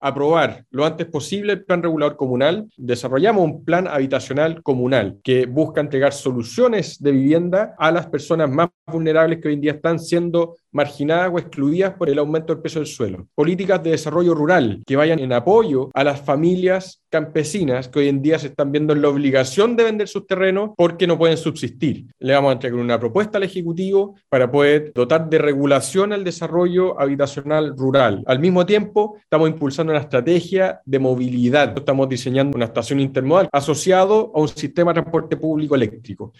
aprobar lo antes posible el plan regulador comunal. Desarrollamos un plan habitacional comunal que busca entregar soluciones de vivienda a las personas más vulnerables que hoy en día están siendo marginadas o excluidas por el aumento del precio del suelo. Políticas de desarrollo rural que vayan en apoyo a las familias campesinas que hoy en día se están viendo en la obligación de vender sus terrenos porque no pueden subsistir. Le vamos a entregar una propuesta al Ejecutivo para poder dotar de regulación al desarrollo habitacional rural. Al mismo tiempo, estamos impulsando una estrategia de movilidad. Estamos diseñando una estación intermodal asociado a un sistema de transporte público eléctrico.